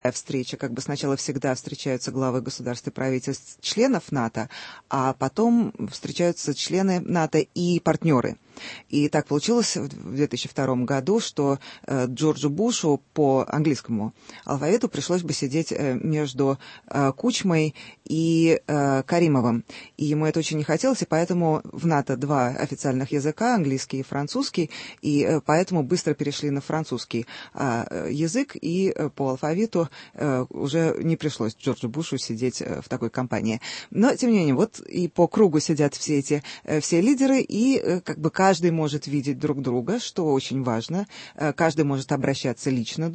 встреча, как бы сначала всегда встречаются главы государств и правительств членов НАТО, а потом встречаются члены НАТО и партнеры. И так получилось в 2002 году, что Джорджу Бушу по английскому алфавиту пришлось бы сидеть между Кучмой и Каримовым. И ему это очень не хотелось, и поэтому в НАТО два официальных языка, английский и французский, и поэтому быстро перешли на французский язык, и по алфавиту уже не пришлось Джорджу Бушу сидеть в такой компании. Но, тем не менее, вот и по кругу сидят все лидеры, и как бы каждый может видеть друг друга, что очень важно. Каждый может обращаться лично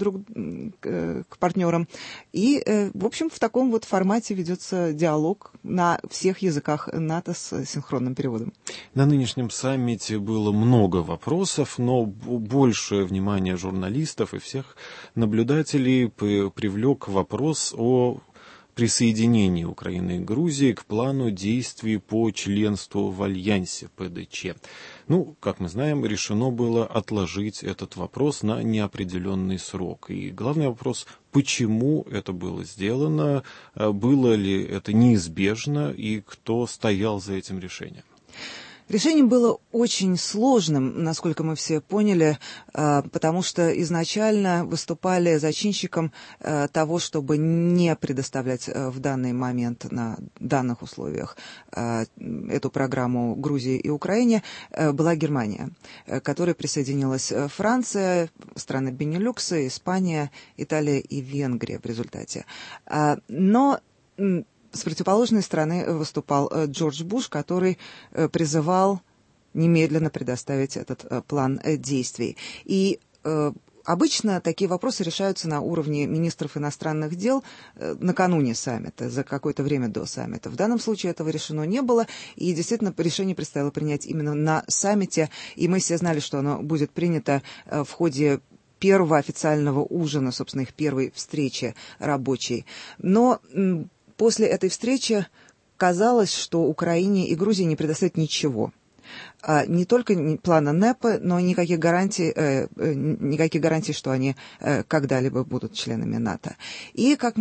к партнерам. И, в общем, в таком вот формате ведется диалог на всех языках НАТО с синхронным переводом. На нынешнем саммите было много вопросов, но большее внимание журналистов и всех наблюдателей привлек вопрос о присоединении Украины и Грузии к плану действий по членству в Альянсе ПДЧ. Как мы знаем, решено было отложить этот вопрос на неопределенный срок. И главный вопрос, почему это было сделано, было ли это неизбежно и кто стоял за этим решением? Решение было очень сложным, насколько мы все поняли, потому что изначально выступали зачинщиком того, чтобы не предоставлять в данный момент на данных условиях эту программу Грузии и Украине, была Германия, к которой присоединилась Франция, страны Бенилюкса, Испания, Италия и Венгрия в результате. Но с противоположной стороны выступал Джордж Буш, который призывал немедленно предоставить этот план действий. И обычно такие вопросы решаются на уровне министров иностранных дел накануне саммита, за какое-то время до саммита. В данном случае этого решено не было, и действительно решение предстояло принять именно на саммите, и мы все знали, что оно будет принято в ходе первого официального ужина, собственно, их первой встречи рабочей. Но после этой встречи казалось, что Украине и Грузии не предоставят ничего. Не только плана НЭПа, но никаких гарантий, что они когда-либо будут членами НАТО. И как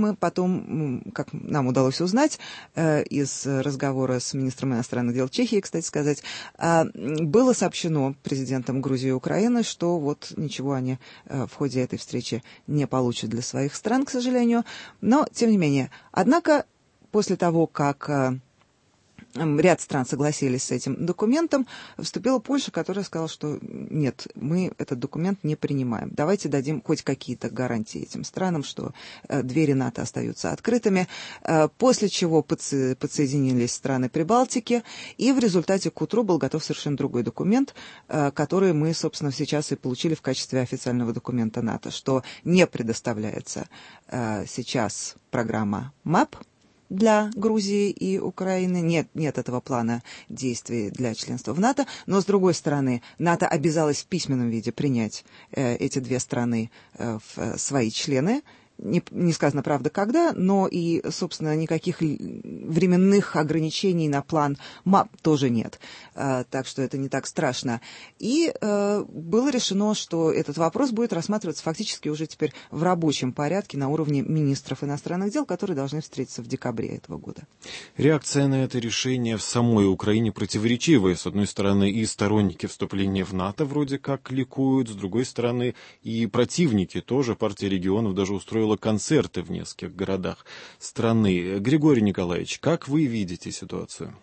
нам удалось узнать из разговора с министром иностранных дел Чехии, кстати сказать, было сообщено президентам Грузии и Украины, что вот ничего они в ходе этой встречи не получат для своих стран, к сожалению. Но, тем не менее, однако, после того, как ряд стран согласились с этим документом, вступила Польша, которая сказала, что нет, мы этот документ не принимаем. Давайте дадим хоть какие-то гарантии этим странам, что двери НАТО остаются открытыми. После чего подсоединились страны Прибалтики, и в результате к утру был готов совершенно другой документ, который мы, собственно, сейчас и получили в качестве официального документа НАТО, что не предоставляется сейчас программа МАП для Грузии и Украины. Нет этого плана действий для членства в НАТО, но, с другой стороны, НАТО обязалось в письменном виде принять эти две страны в свои члены. Не сказано, правда, когда, но и, собственно, никаких временных ограничений на план МАП тоже нет. Так что это не так страшно. И было решено, что этот вопрос будет рассматриваться фактически уже теперь в рабочем порядке на уровне министров иностранных дел, которые должны встретиться в декабре этого года. Реакция на это решение в самой Украине противоречивая. С одной стороны, и сторонники вступления в НАТО вроде как ликуют, с другой стороны, и противники тоже. Партия регионов даже устроила концерты в нескольких городах страны. Григорий Николаевич, как вы видите ситуацию?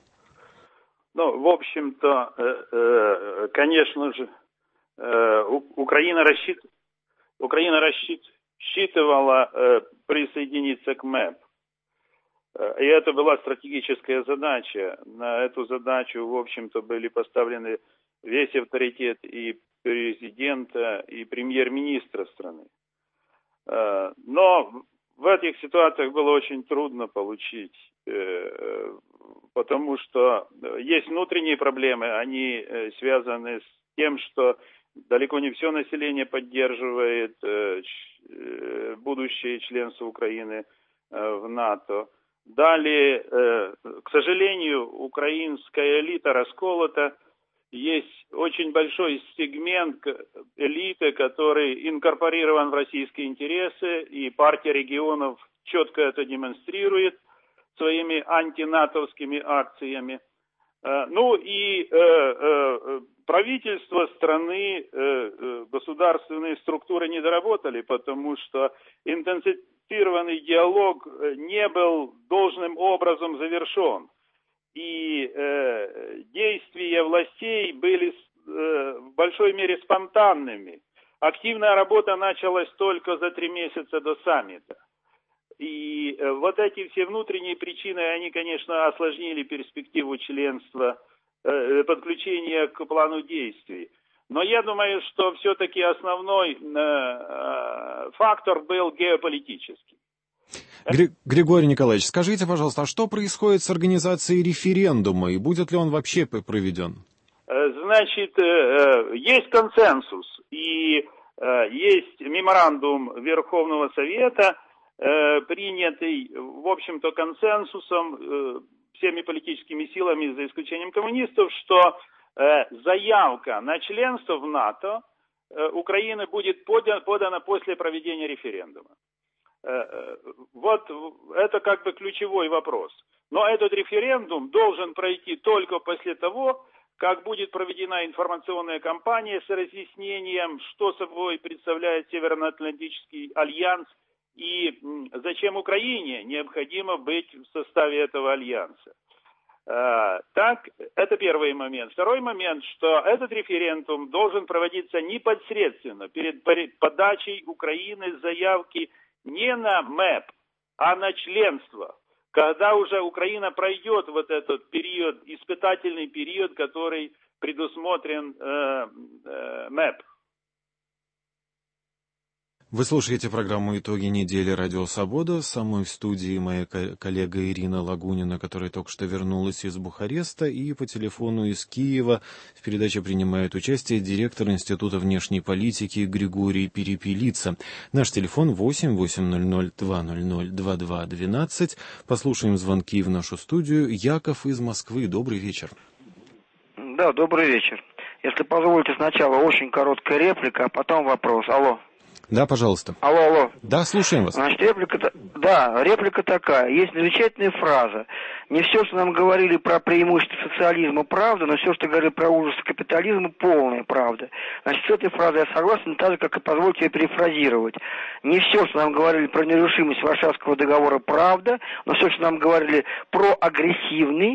В общем-то, конечно же, Украина рассчитывала присоединиться к МЭП. И это была стратегическая задача. На эту задачу, в общем-то, были поставлены весь авторитет и президента, и премьер-министра страны. Но в этих ситуациях было очень трудно получить, потому что есть внутренние проблемы, они связаны с тем, что далеко не все население поддерживает будущее членство Украины в НАТО. Далее, к сожалению, украинская элита расколота, есть очень большой сегмент элиты, который инкорпорирован в российские интересы, и партия регионов четко это демонстрирует своими антинатовскими акциями. Ну и правительство страны, государственные структуры не доработали, потому что интенсифицированный диалог не был должным образом завершен. И действия властей были в большой мере спонтанными. Активная работа началась только за 3 месяца до саммита. И вот эти все внутренние причины, они, конечно, осложнили перспективу членства, подключения к плану действий. Но я думаю, что все-таки основной фактор был геополитический. Григорий Николаевич, скажите, пожалуйста, а что происходит с организацией референдума и будет ли он вообще проведен? Значит, есть консенсус и есть меморандум Верховного Совета, принятый, в общем-то, консенсусом всеми политическими силами, за исключением коммунистов, что заявка на членство в НАТО Украины будет подана после проведения референдума. Вот это как бы ключевой вопрос. Но этот референдум должен пройти только после того, как будет проведена информационная кампания с разъяснением, что собой представляет Североатлантический альянс и зачем Украине необходимо быть в составе этого альянса. Так, это первый момент. Второй момент, что этот референдум должен проводиться непосредственно перед подачей Украины заявки не на МЭП, а на членство, когда уже Украина пройдет вот этот период, испытательный период, который предусмотрен МЭП. Вы слушаете программу «Итоги недели. Радио Свобода». Со мной в студии моя коллега Ирина Лагунина, которая только что вернулась из Бухареста, и по телефону из Киева в передаче принимает участие директор Института внешней политики Григорий Перепелица. Наш телефон 8-800-200-2212. Послушаем звонки в нашу студию. Яков из Москвы. Добрый вечер. Да, добрый вечер. Если позволите, сначала очень короткая реплика, а потом вопрос. Алло. Да, пожалуйста. Алло. Да, слушаем вас. Значит, реплика такая. Есть замечательная фраза. Не все, что нам говорили про преимущества социализма, правда, но все, что говорили про ужасы капитализма, полная правда. Значит, с этой фразой я согласен, так же, как и позвольте ее перефразировать. Не все, что нам говорили про нерушимость Варшавского договора, правда, но все, что нам говорили про агрессивный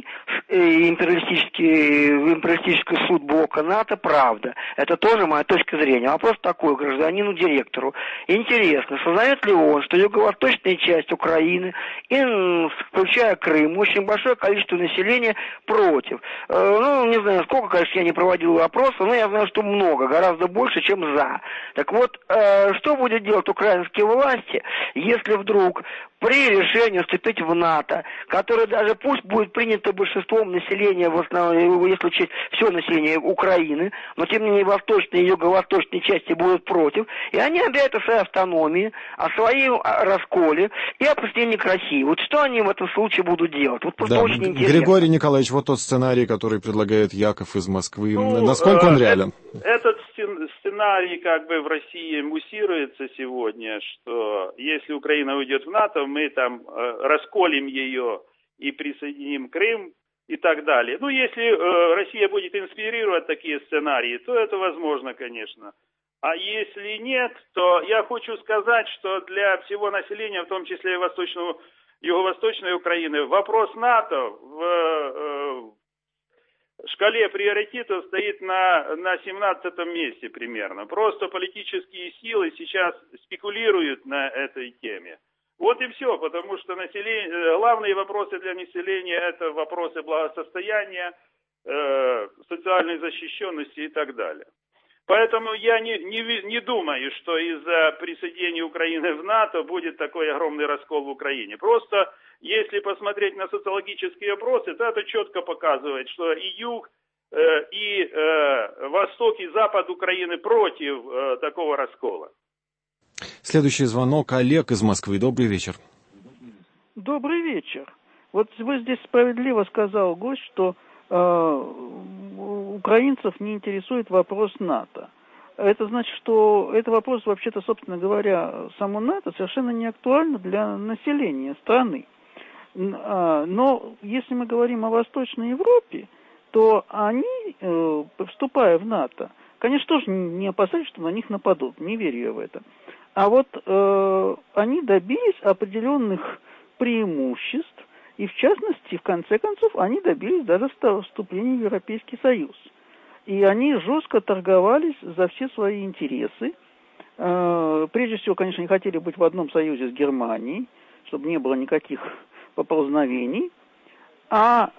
империалистический суд блока НАТО, правда. Это тоже моя точка зрения. Вопрос такой гражданину-директору. Интересно, сознает ли он, что юго-восточная часть Украины, включая Крым, очень большое количество населения против. Не знаю, сколько, конечно, я не проводил опроса, но я знаю, что много, гораздо больше, чем за. Так вот, что будет делать украинские власти, если вдруг при решении вступить в НАТО, которое даже пусть будет принято большинством населения, в основном, если учесть все население Украины, но тем не менее восточные и юго-восточные части будут против, и они объявят о своей автономии, о своем расколе и о присоединении к России. Вот что они в этом случае будут делать? Вот просто очень интересно. Григорий Николаевич, вот тот сценарий, который предлагает Яков из Москвы, насколько он реален? Этот сценарий как бы в России муссируется сегодня, что если Украина уйдет в НАТО, мы там расколем ее и присоединим Крым и так далее. Если Россия будет инспирировать такие сценарии, то это возможно, конечно. А если нет, то я хочу сказать, что для всего населения, в том числе и юго-восточной Украины, вопрос НАТО в шкале приоритетов стоит на 17-м месте примерно. Просто политические силы сейчас спекулируют на этой теме. Вот и все, потому что главные вопросы для населения – это вопросы благосостояния, социальной защищенности и так далее. Поэтому я не думаю, что из-за присоединения Украины в НАТО будет такой огромный раскол в Украине. Просто если посмотреть на социологические опросы, то это четко показывает, что и юг, и восток, и запад Украины против такого раскола. Следующий звонок. Олег из Москвы. Добрый вечер. Добрый вечер. Вот вы здесь справедливо сказал гость, что украинцев не интересует вопрос НАТО. Это значит, что этот вопрос, вообще-то, собственно говоря, само НАТО совершенно не актуально для населения страны. Но если мы говорим о Восточной Европе, то они, вступая в НАТО, конечно, тоже не опасались, что на них нападут, не верю я в это. А вот они добились определенных преимуществ, и в частности, в конце концов, они добились даже вступления в Европейский Союз. И они жестко торговались за все свои интересы. Прежде всего, конечно, они хотели быть в одном союзе с Германией, чтобы не было никаких поползновений. А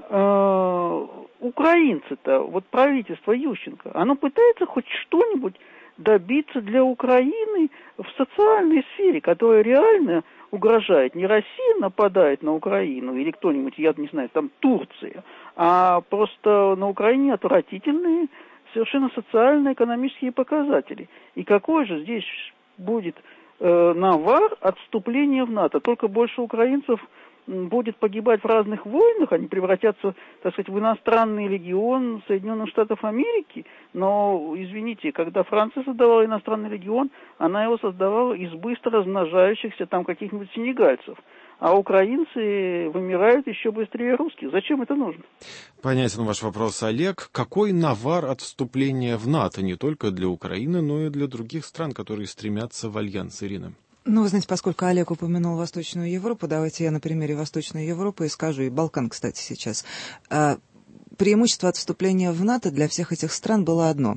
украинцы-то, вот правительство Ющенко, оно пытается хоть что-нибудь добиться для Украины в социальной сфере, которая реально угрожает. Не Россия нападает на Украину или кто-нибудь, я не знаю, там Турция, а просто на Украине отвратительные совершенно социально-экономические показатели. И какой же здесь будет навар от вступления в НАТО? Только больше украинцев будет погибать в разных войнах, они превратятся, так сказать, в иностранный легион Соединенных Штатов Америки. Но, извините, когда Франция создавала иностранный легион, она его создавала из быстро размножающихся там каких-нибудь сенегальцев. А украинцы вымирают еще быстрее русских. Зачем это нужно? Понятен ваш вопрос, Олег. Какой навар от вступления в НАТО не только для Украины, но и для других стран, которые стремятся в альянс, Ирина? Ну, вы знаете, поскольку Олег упомянул Восточную Европу, давайте я на примере Восточной Европы и скажу, и Балкан, кстати, сейчас. Преимущество от вступления в НАТО для всех этих стран было одно.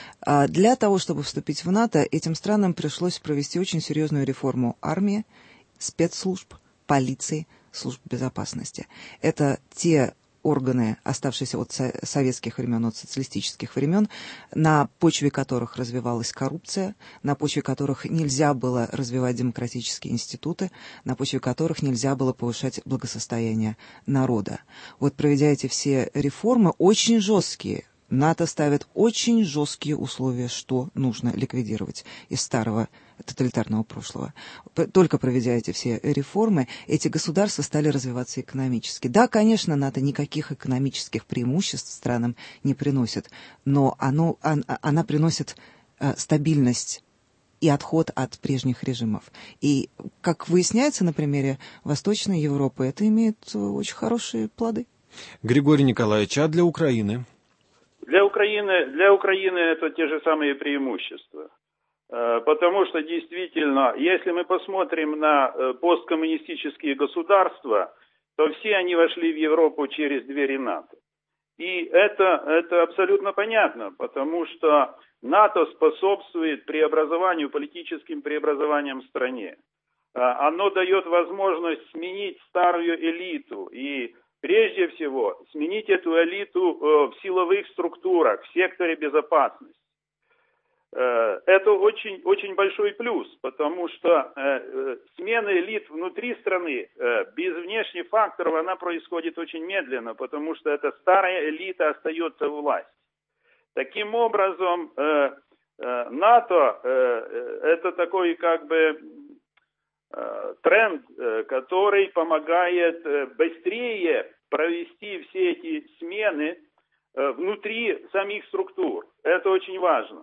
Для того, чтобы вступить в НАТО, этим странам пришлось провести очень серьезную реформу армии, спецслужб, полиции, служб безопасности. Это те органы, оставшиеся от советских времен, от социалистических времен, на почве которых развивалась коррупция, на почве которых нельзя было развивать демократические институты, на почве которых нельзя было повышать благосостояние народа. Вот проведя эти все реформы, очень жесткие, НАТО ставит очень жесткие условия, что нужно ликвидировать из старого тоталитарного прошлого. Только проведя эти все реформы, эти государства стали развиваться экономически. Да, конечно, НАТО никаких экономических преимуществ странам не приносит, но она приносит стабильность и отход от прежних режимов. И, как выясняется на примере Восточной Европы, это имеет очень хорошие плоды. Григорий Николаевич, а для Украины? Для Украины это те же самые преимущества. Потому что действительно, если мы посмотрим на посткоммунистические государства, то все они вошли в Европу через двери НАТО. И это абсолютно понятно, потому что НАТО способствует преобразованию, политическим преобразованиям в стране. Оно дает возможность сменить старую элиту и прежде всего сменить эту элиту в силовых структурах, в секторе безопасности. Это очень, очень большой плюс, потому что смена элит внутри страны без внешних факторов, она происходит очень медленно, потому что эта старая элита остается у власти. Таким образом, НАТО это такой как бы тренд, который помогает быстрее провести все эти смены внутри самих структур. Это очень важно.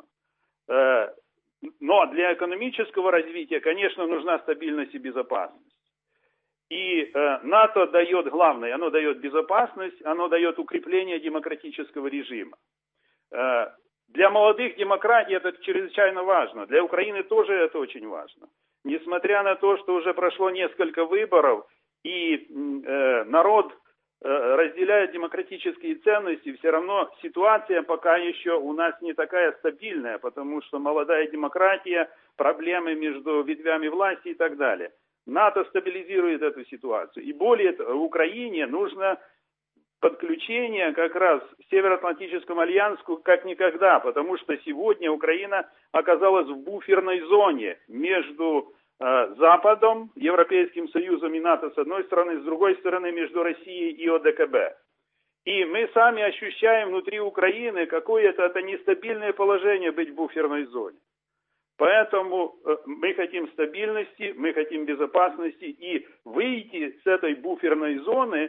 Но для экономического развития, конечно, нужна стабильность и безопасность. И НАТО дает главное, оно дает безопасность, оно дает укрепление демократического режима. Для молодых демократий это чрезвычайно важно. Для Украины тоже это очень важно. Несмотря на то, что уже прошло несколько выборов, и народ разделяет демократические ценности, все равно ситуация пока еще у нас не такая стабильная, потому что молодая демократия, проблемы между ветвями власти и так далее. НАТО стабилизирует эту ситуацию. И более того, Украине нужно подключение как раз к Североатлантическому альянсу как никогда, потому что сегодня Украина оказалась в буферной зоне между Западом, Европейским Союзом и НАТО с одной стороны, с другой стороны между Россией и ОДКБ. И мы сами ощущаем внутри Украины какое-то это нестабильное положение быть в буферной зоне. Поэтому мы хотим стабильности, мы хотим безопасности, и выйти с этой буферной зоны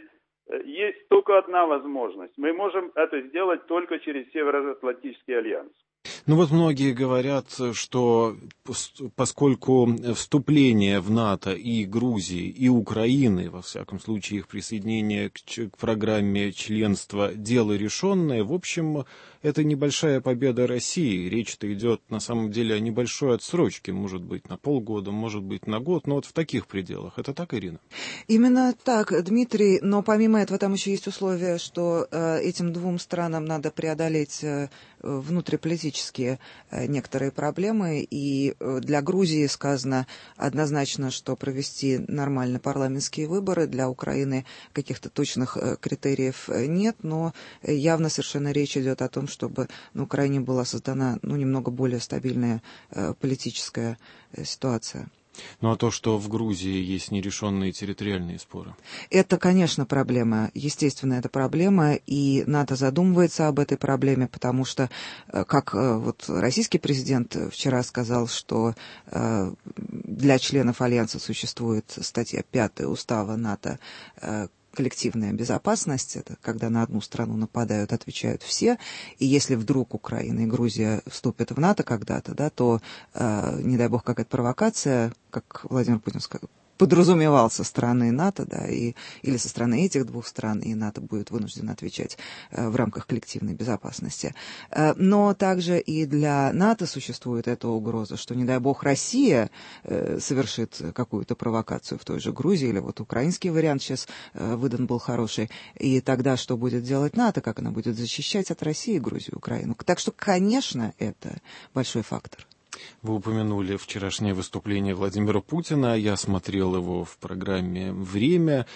есть только одна возможность. Мы можем это сделать только через Североатлантический альянс. Ну вот многие говорят, что поскольку вступление в НАТО и Грузии, и Украины, во всяком случае их присоединение к программе членства, дело решенное, в общем, это небольшая победа России. Речь-то идет на самом деле о небольшой отсрочке, может быть, на полгода, может быть, на год, но вот в таких пределах. Это так, Ирина? Именно так, Дмитрий, но помимо этого там еще есть условие, что этим двум странам надо преодолеть внутриполитические некоторые проблемы, и для Грузии сказано однозначно, что провести нормально парламентские выборы, для Украины каких-то точных критериев нет, но явно совершенно речь идет о том, чтобы на Украине была создана немного более стабильная политическая ситуация. Ну а то, что в Грузии есть нерешенные территориальные споры? Это, конечно, проблема. Естественно, это проблема, и НАТО задумывается об этой проблеме, потому что, как вот российский президент вчера сказал, что для членов Альянса существует статья 5 Устава НАТО, коллективная безопасность, это когда на одну страну нападают, отвечают все, и если вдруг Украина и Грузия вступят в НАТО когда-то, да, то, не дай бог, какая-то провокация, как Владимир Путин подразумевал со стороны НАТО, да, или со стороны этих двух стран, и НАТО будет вынуждено отвечать в рамках коллективной безопасности. Но также и для НАТО существует эта угроза, что, не дай бог, Россия совершит какую-то провокацию в той же Грузии, или вот украинский вариант сейчас выдан был хороший, и тогда что будет делать НАТО, как она будет защищать от России Грузию, Украину. Так что, конечно, это большой фактор. Вы упомянули вчерашнее выступление Владимира Путина. Я смотрел его в программе «Время»,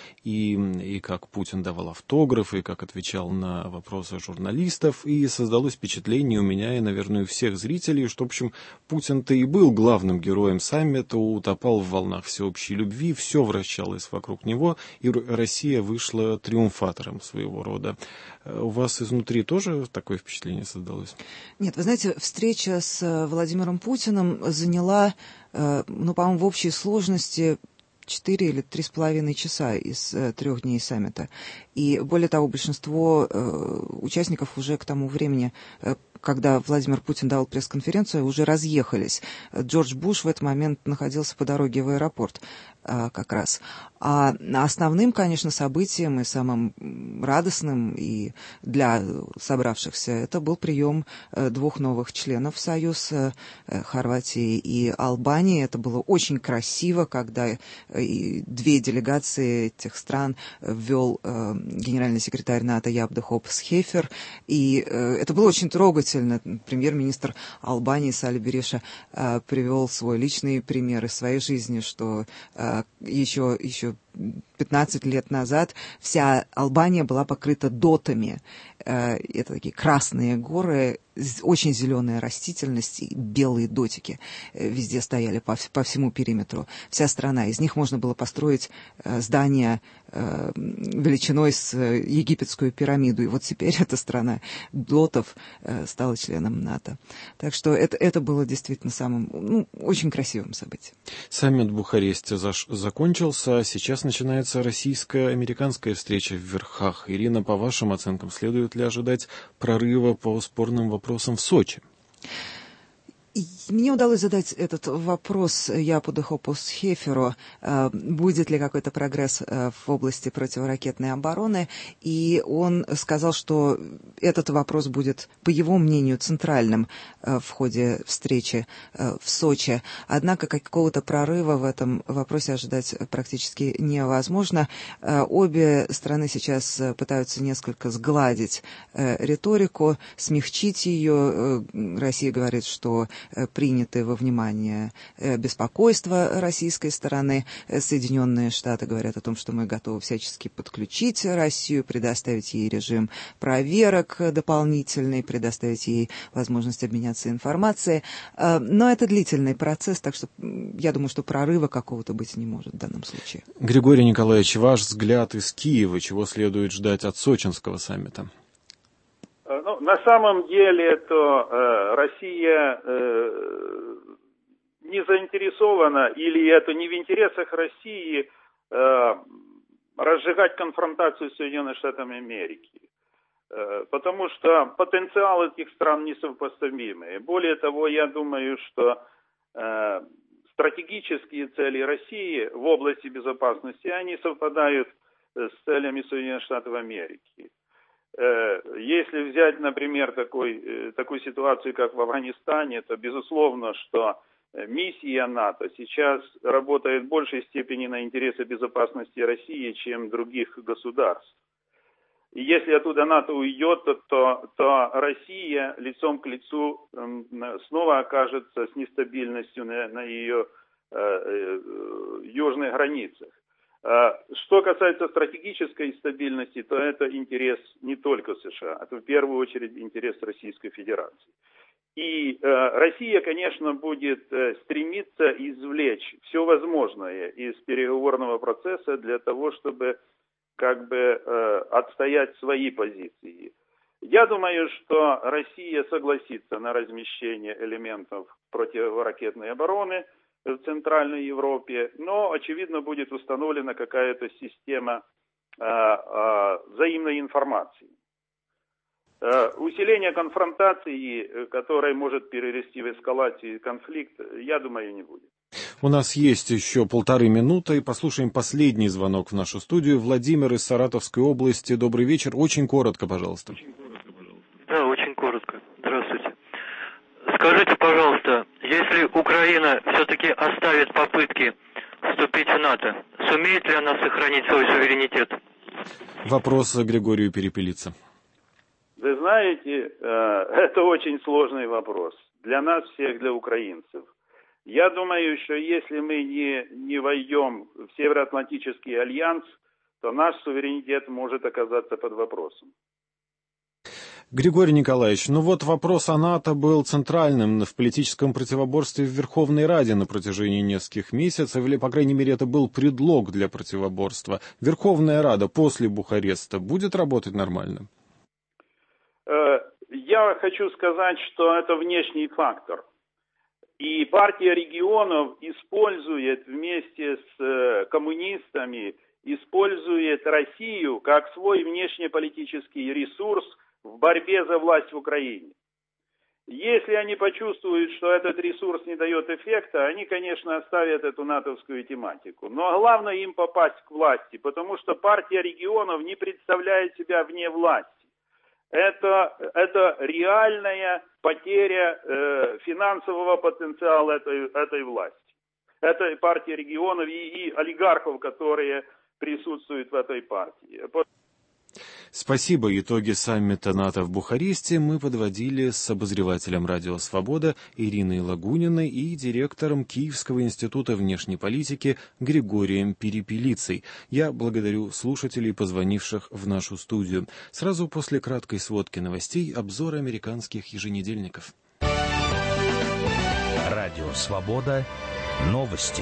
и как Путин давал автографы, и как отвечал на вопросы журналистов. И создалось впечатление у меня и, наверное, у всех зрителей, что, в общем, Путин-то и был главным героем саммита, утопал в волнах всеобщей любви, все вращалось вокруг него, и Россия вышла триумфатором своего рода. У вас изнутри тоже такое впечатление создалось? Нет, вы знаете, встреча с Владимиром Путиным заняла, по-моему, в общей сложности 4 или 3,5 часа из 3 дней саммита. И более того, большинство участников уже к тому времени, когда Владимир Путин давал пресс-конференцию, уже разъехались. Джордж Буш в этот момент находился по дороге в аэропорт как раз. А основным, конечно, событием и самым радостным и для собравшихся это был прием 2 новых членов в Союз, Хорватии и Албании. Это было очень красиво, когда 2 делегации этих стран ввел генеральный секретарь НАТО Ябде Хопс Хефер. И это было очень трогательно. Премьер-министр Албании Сали Бериша привел свой личный пример из своей жизни, что еще 15 лет назад вся Албания была покрыта дотами. Это такие красные горы, очень зеленая растительность и белые дотики везде стояли по всему периметру. Вся страна. Из них можно было построить здания величиной с египетскую пирамиду. И вот теперь эта страна дотов стала членом НАТО. Так что это было действительно самым очень красивым событием. Саммит в Бухаресте закончился, сейчас начинается российско-американская встреча в верхах. Ирина, по вашим оценкам, следует ли ожидать прорыва по спорным вопросам в Сочи? Мне удалось задать этот вопрос Япуде Хопус Хеферу, будет ли какой-то прогресс в области противоракетной обороны, и он сказал, что этот вопрос будет, по его мнению, центральным в ходе встречи в Сочи. Однако какого-то прорыва в этом вопросе ожидать практически невозможно. Обе страны сейчас пытаются несколько сгладить риторику, смягчить ее. Россия говорит, что приняты во внимание беспокойства российской стороны. Соединенные Штаты говорят о том, что мы готовы всячески подключить Россию, предоставить ей режим проверок дополнительный, предоставить ей возможность обменяться информацией. Но это длительный процесс, так что я думаю, что прорыва какого-то быть не может в данном случае. Григорий Николаевич, ваш взгляд из Киева, чего следует ждать от сочинского саммита? На самом деле, то Россия не заинтересована, или это не в интересах России разжечь разжигать конфронтацию с Соединенными Штатами Америки. Потому что потенциал этих стран несопоставимый. Более того, я думаю, что стратегические цели России в области безопасности, они совпадают с целями Соединенных Штатов Америки. Если взять, например, такую ситуацию, как в Афганистане, то безусловно, что миссия НАТО сейчас работает в большей степени на интересы безопасности России, чем других государств. И если оттуда НАТО уйдет, то Россия лицом к лицу снова окажется с нестабильностью на ее южных границах. Что касается стратегической стабильности, то это интерес не только США, это в первую очередь интерес Российской Федерации. И Россия, конечно, будет стремиться извлечь все возможное из переговорного процесса для того, чтобы отстоять свои позиции. Я думаю, что Россия согласится на размещение элементов противоракетной обороны в Центральной Европе, но, очевидно, будет установлена какая-то система взаимной информации. Усиление конфронтации, которое может перерасти в эскалацию конфликта, я думаю, не будет. У нас есть еще 1,5 минуты. Послушаем последний звонок в нашу студию. Владимир из Саратовской области. Добрый вечер. Очень коротко, пожалуйста. Да, очень коротко. Здравствуйте. Скажите, пожалуйста, если Украина все-таки оставит попытки вступить в НАТО, сумеет ли она сохранить свой суверенитет? Вопрос Григорию Перепелице. Вы знаете, это очень сложный вопрос. Для нас всех, для украинцев. Я думаю, что если мы не войдем в Североатлантический альянс, то наш суверенитет может оказаться под вопросом. Григорий Николаевич, вопрос о НАТО был центральным в политическом противоборстве в Верховной Раде на протяжении нескольких месяцев, или, по крайней мере, это был предлог для противоборства. Верховная Рада после Бухареста будет работать нормально? Я хочу сказать, что это внешний фактор. И партия регионов использует вместе с коммунистами, использует Россию как свой внешнеполитический ресурс в борьбе за власть в Украине. Если они почувствуют, что этот ресурс не дает эффекта, они, конечно, оставят эту натовскую тематику. Но главное им попасть к власти, потому что партия регионов не представляет себя вне власти. Это реальная потеря финансового потенциала этой власти. Этой партии регионов и олигархов, которые присутствуют в этой партии. Спасибо. Итоги саммита НАТО в Бухаресте мы подводили с обозревателем «Радио Свобода» Ириной Лагуниной и директором Киевского института внешней политики Григорием Перепелицей. Я благодарю слушателей, позвонивших в нашу студию. Сразу после краткой сводки новостей обзор американских еженедельников. «Радио Свобода». Новости.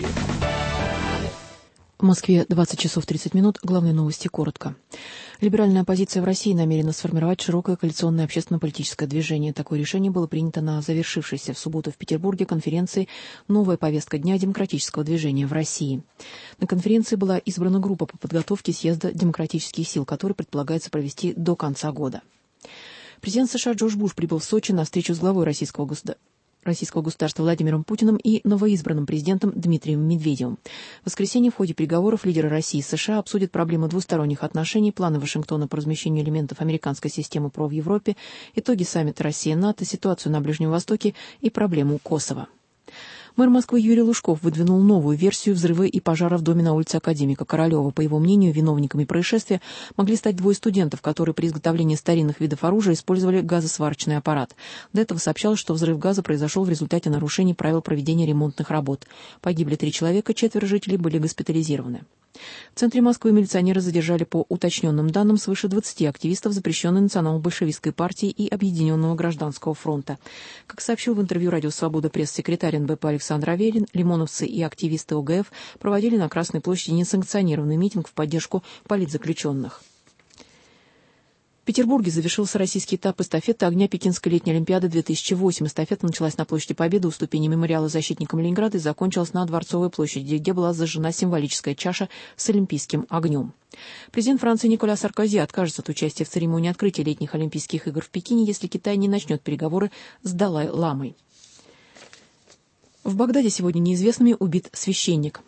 В Москве 20 часов 30 минут. Главные новости коротко. Либеральная оппозиция в России намерена сформировать широкое коалиционное общественно-политическое движение. Такое решение было принято на завершившейся в субботу в Петербурге конференции «Новая повестка дня демократического движения в России». На конференции была избрана группа по подготовке съезда демократических сил, который предполагается провести до конца года. Президент США Джордж Буш прибыл в Сочи на встречу с главой российского государства Владимиром Путиным и новоизбранным президентом Дмитрием Медведевым. В воскресенье в ходе переговоров лидеры России и США обсудят проблемы двусторонних отношений, планы Вашингтона по размещению элементов американской системы ПРО в Европе, итоги саммита Россия-НАТО, ситуацию на Ближнем Востоке и проблему Косово. Мэр Москвы Юрий Лужков выдвинул новую версию взрыва и пожара в доме на улице Академика Королева. По его мнению, виновниками происшествия могли стать двое студентов, которые при изготовлении старинных видов оружия использовали газосварочный аппарат. До этого сообщалось, что взрыв газа произошел в результате нарушений правил проведения ремонтных работ. Погибли 3 человека, 4 жителей были госпитализированы. В центре Москвы милиционеры задержали по уточненным данным свыше 20 активистов запрещенной национал-большевистской партии и Объединенного гражданского фронта. Как сообщил в интервью «Радио Свобода» пресс-секретарь НБП Александр Аверин, лимоновцы и активисты ОГФ проводили на Красной площади несанкционированный митинг в поддержку политзаключенных. Петербурге завершился российский этап эстафеты огня Пекинской летней Олимпиады 2008. Эстафета началась на площади Победы у ступени мемориала защитникам Ленинграда и закончилась на Дворцовой площади, где была зажжена символическая чаша с олимпийским огнем. Президент Франции Николя Саркози откажется от участия в церемонии открытия летних Олимпийских игр в Пекине, если Китай не начнет переговоры с Далай-ламой. В Багдаде сегодня неизвестными убит священник.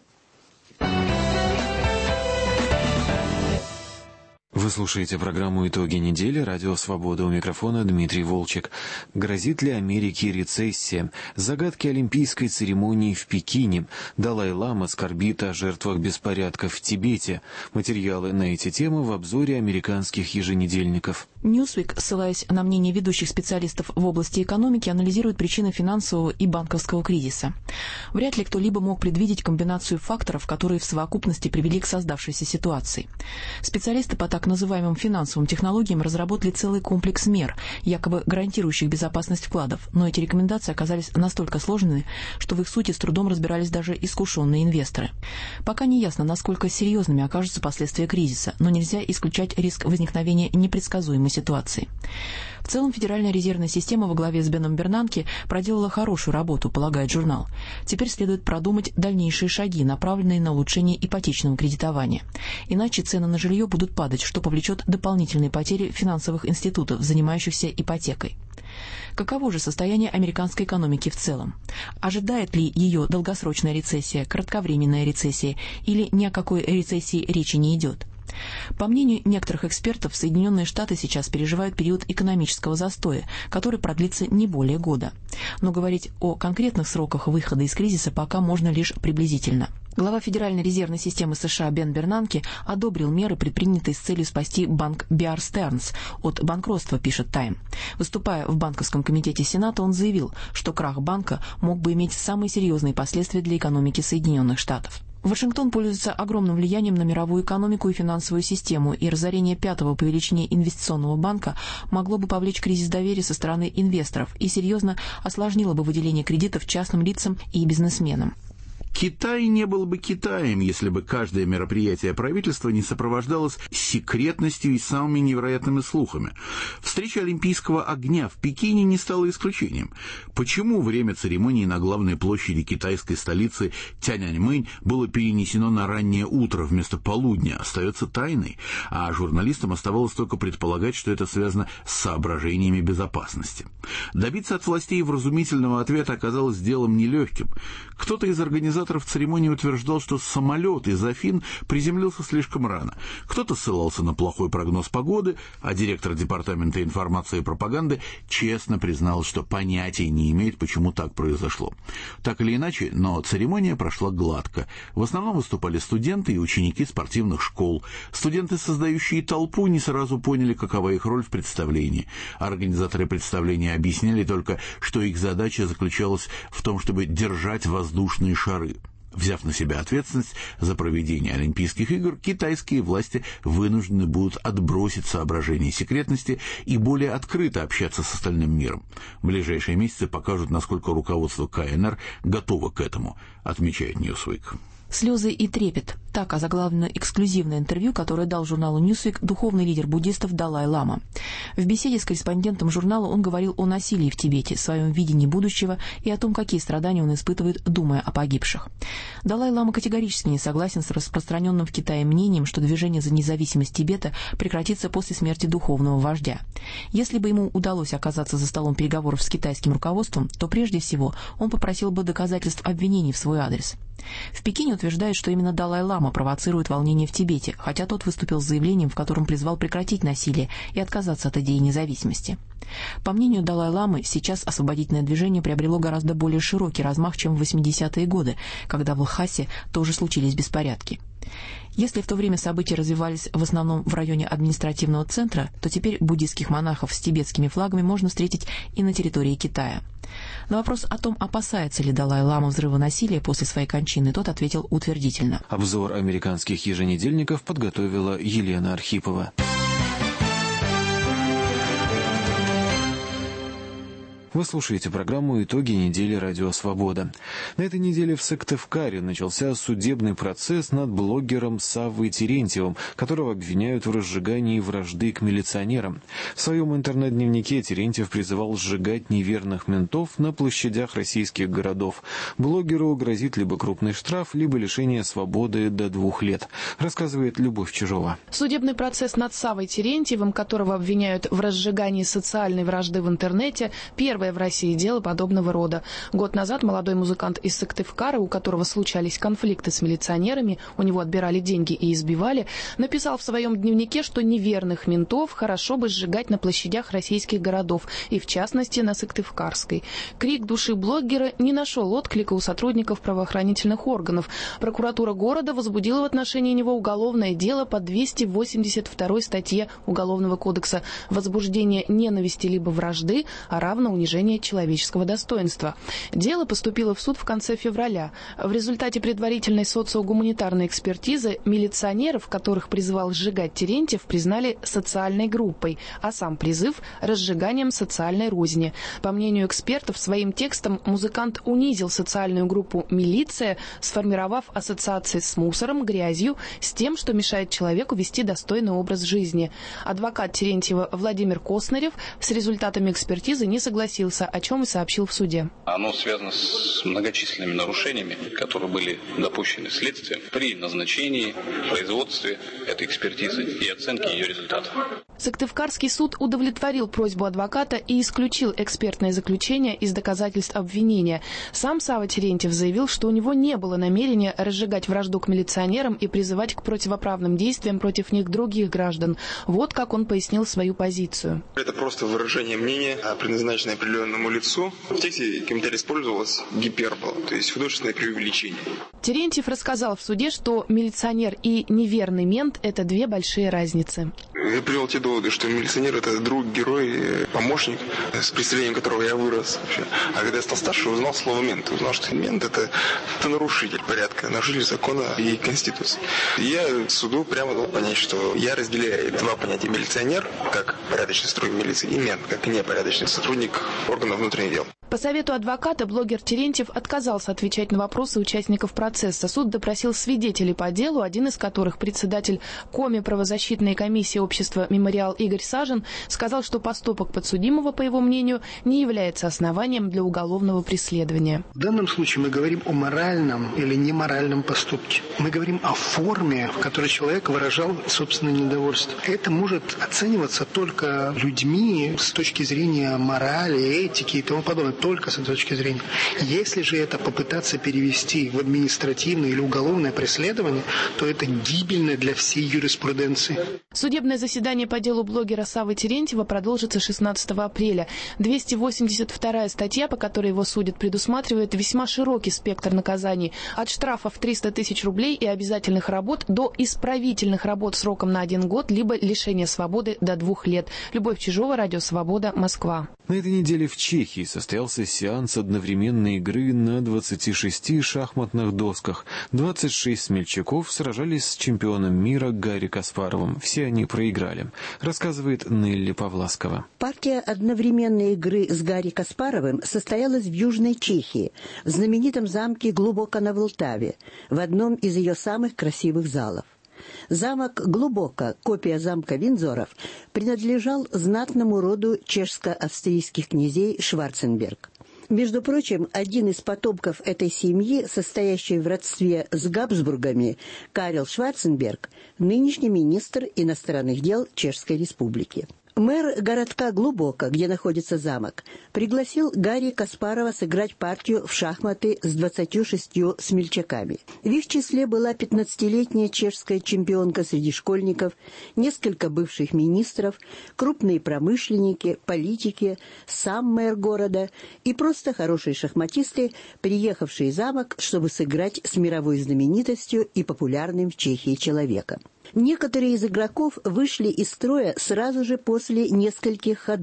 Вы слушаете программу «Итоги недели». Радио «Свобода», у микрофона Дмитрий Волчек. Грозит ли Америке рецессия? Загадки олимпийской церемонии в Пекине. Далай-лама скорбит о жертвах беспорядков в Тибете. Материалы на эти темы в обзоре американских еженедельников. Newsweek, ссылаясь на мнение ведущих специалистов в области экономики, анализирует причины финансового и банковского кризиса. Вряд ли кто-либо мог предвидеть комбинацию факторов, которые в совокупности привели к создавшейся ситуации. Специалисты по так называемым финансовым технологиям разработали целый комплекс мер, якобы гарантирующих безопасность вкладов, но эти рекомендации оказались настолько сложными, что в их сути с трудом разбирались даже искушенные инвесторы. Пока не ясно, насколько серьезными окажутся последствия кризиса, но нельзя исключать риск возникновения непредсказуемой ситуации. В целом, Федеральная резервная система во главе с Беном Бернанке проделала хорошую работу, полагает журнал. Теперь следует продумать дальнейшие шаги, направленные на улучшение ипотечного кредитования. Иначе цены на жилье будут падать, что повлечет дополнительные потери финансовых институтов, занимающихся ипотекой. Каково же состояние американской экономики в целом? Ожидает ли ее долгосрочная рецессия, кратковременная рецессия, или ни о какой рецессии речи не идет? По мнению некоторых экспертов, Соединенные Штаты сейчас переживают период экономического застоя, который продлится не более года. Но говорить о конкретных сроках выхода из кризиса пока можно лишь приблизительно. Глава Федеральной резервной системы США Бен Бернанке одобрил меры, предпринятые с целью спасти банк Bear Stearns от банкротства, пишет Time. Выступая в банковском комитете Сената, он заявил, что крах банка мог бы иметь самые серьезные последствия для экономики Соединенных Штатов. Вашингтон пользуется огромным влиянием на мировую экономику и финансовую систему, и разорение пятого по величине инвестиционного банка могло бы повлечь кризис доверия со стороны инвесторов и серьезно осложнило бы выделение кредитов частным лицам и бизнесменам. Китай не был бы Китаем, если бы каждое мероприятие правительства не сопровождалось секретностью и самыми невероятными слухами. Встреча Олимпийского огня в Пекине не стала исключением. Почему время церемонии на главной площади китайской столицы Тяньаньмэнь было перенесено на раннее утро вместо полудня, остается тайной, а журналистам оставалось только предполагать, что это связано с соображениями безопасности. Добиться от властей вразумительного ответа оказалось делом нелегким. Кто-то из организаторов церемонии утверждал, что самолет из Афин приземлился слишком рано. Кто-то ссылался на плохой прогноз погоды, а директор департамента информации и пропаганды честно признал, что понятия не имеет, почему так произошло. Так или иначе, но церемония прошла гладко. В основном выступали студенты и ученики спортивных школ. Студенты, создающие толпу, не сразу поняли, какова их роль в представлении. Организаторы представления объясняли только, что их задача заключалась в том, чтобы держать воздушные шары. Взяв на себя ответственность за проведение Олимпийских игр, китайские власти вынуждены будут отбросить соображения секретности и более открыто общаться с остальным миром. Ближайшие месяцы покажут, насколько руководство КНР готово к этому, отмечает Newsweek. «Слезы и трепет» — так озаглавлено эксклюзивное интервью, которое дал журналу Newsweek духовный лидер буддистов Далай-лама. В беседе с корреспондентом журнала он говорил о насилии в Тибете, своем видении будущего и о том, какие страдания он испытывает, думая о погибших. Далай-лама категорически не согласен с распространенным в Китае мнением, что движение за независимость Тибета прекратится после смерти духовного вождя. Если бы ему удалось оказаться за столом переговоров с китайским руководством, то прежде всего он попросил бы доказательств обвинений в свой адрес. В Пекине утверждают, что именно Далай-лама провоцирует волнения в Тибете, хотя тот выступил с заявлением, в котором призвал прекратить насилие и отказаться от идеи независимости. По мнению Далай-ламы, сейчас освободительное движение приобрело гораздо более широкий размах, чем в 80-е годы, когда в Лхасе тоже случились беспорядки. Если в то время события развивались в основном в районе административного центра, то теперь буддийских монахов с тибетскими флагами можно встретить и на территории Китая. На вопрос о том, опасается ли Далай-лама взрыва насилия после своей кончины, тот ответил утвердительно. Обзор американских еженедельников подготовила Елена Архипова. Вы слушаете программу «Итоги недели Радио Свобода». На этой неделе в Сыктывкаре начался судебный процесс над блогером Саввой Терентьевым, которого обвиняют в разжигании вражды к милиционерам. В своем интернет-дневнике Терентьев призывал сжигать неверных ментов на площадях российских городов. Блогеру грозит либо крупный штраф, либо лишение свободы до 2 лет, рассказывает Любовь Чижова. Судебный процесс над Саввой Терентьевым, которого обвиняют в разжигании социальной вражды в интернете, первое в России дело подобного рода. Год назад молодой музыкант из Сыктывкара, у которого случались конфликты с милиционерами, у него отбирали деньги и избивали, написал в своем дневнике, что неверных ментов хорошо бы сжигать на площадях российских городов, и в частности на Сыктывкарской. Крик души блогера не нашел отклика у сотрудников правоохранительных органов. Прокуратура города возбудила в отношении него уголовное дело по 282 статье Уголовного кодекса «Возбуждение ненависти либо вражды, а равно унижение человеческого достоинства». Дело поступило в суд в конце февраля. В результате предварительной социогуманитарной экспертизы милиционеров, которых призывал сжигать Терентьев, признали социальной группой, а сам призыв – разжиганием социальной розни. По мнению экспертов, своим текстом музыкант унизил социальную группу «Милиция», сформировав ассоциации с мусором, грязью, с тем, что мешает человеку вести достойный образ жизни. Адвокат Терентьева Владимир Коснарев с результатами экспертизы не согласился, о чем и сообщил в суде. Оно связано с многочисленными нарушениями, которые были допущены следствием при назначении, производстве этой экспертизы и оценке ее результатов. Сыктывкарский суд удовлетворил просьбу адвоката и исключил экспертное заключение из доказательств обвинения. Сам Савва Терентьев заявил, что у него не было намерения разжигать вражду к милиционерам и призывать к противоправным действиям против них других граждан. Вот как он пояснил свою позицию. Это просто выражение мнения, предназначенное определенному лицу. В тексте комментария использовалась гипербола, то есть художественное преувеличение. Терентьев рассказал в суде, что милиционер и неверный мент – это две большие разницы. Я привел те доводы, что милиционер – это друг, герой, помощник, с представлением которого я вырос. А когда я стал старше, узнал слово «мент». Узнал, что мент – это нарушитель порядка, нарушитель закона и Конституции. Я суду прямо дал понять, что я разделяю два понятия: милиционер, как порядочный сотрудник милиции, и мент, как непорядочный сотрудник органов внутренних дел. По совету адвоката блогер Терентьев отказался отвечать на вопросы участников процесса. Суд допросил свидетелей по делу, один из которых, председатель Коми правозащитной комиссии общества «Мемориал» Игорь Сажин, сказал, что поступок подсудимого, по его мнению, не является основанием для уголовного преследования. В данном случае мы говорим о моральном или неморальном поступке. Мы говорим о форме, в которой человек выражал собственное недовольство. Это может оцениваться только людьми с точки зрения морали, этики и тому подобное. Только с этой точки зрения. Если же это попытаться перевести в административное или уголовное преследование, то это гибельно для всей юриспруденции. Судебное заседание по делу блогера Саввы Терентьева продолжится 16 апреля. 282 статья, по которой его судят, предусматривает весьма широкий спектр наказаний. От штрафов 300 тысяч рублей и обязательных работ до исправительных работ сроком на 1 год, либо лишения свободы до 2 лет. Любовь Чижова, Радио Свобода, Москва. На этой неделе в Чехии состоялся сеанс одновременной игры на 26 шахматных досках. 26 смельчаков сражались с чемпионом мира Гарри Каспаровым. Все они проиграли, рассказывает Нелли Павласкова. Партия одновременной игры с Гарри Каспаровым состоялась в Южной Чехии, в знаменитом замке Глубоко на Влтаве, в одном из ее самых красивых залов. Замок Глубоко, копия замка Виндзоров, принадлежал знатному роду чешско-австрийских князей Шварценберг. Между прочим, один из потомков этой семьи, состоящий в родстве с Габсбургами, Карел Шварценберг, нынешний министр иностранных дел Чешской Республики. Мэр городка Глубоко, где находится замок, пригласил Гарри Каспарова сыграть партию в шахматы с 26 смельчаками. В их числе была 15-летняя чешская чемпионка среди школьников, несколько бывших министров, крупные промышленники, политики, сам мэр города и просто хорошие шахматисты, приехавшие в замок, чтобы сыграть с мировой знаменитостью и популярным в Чехии человеком. Некоторые из игроков вышли из строя сразу же после нескольких ходов.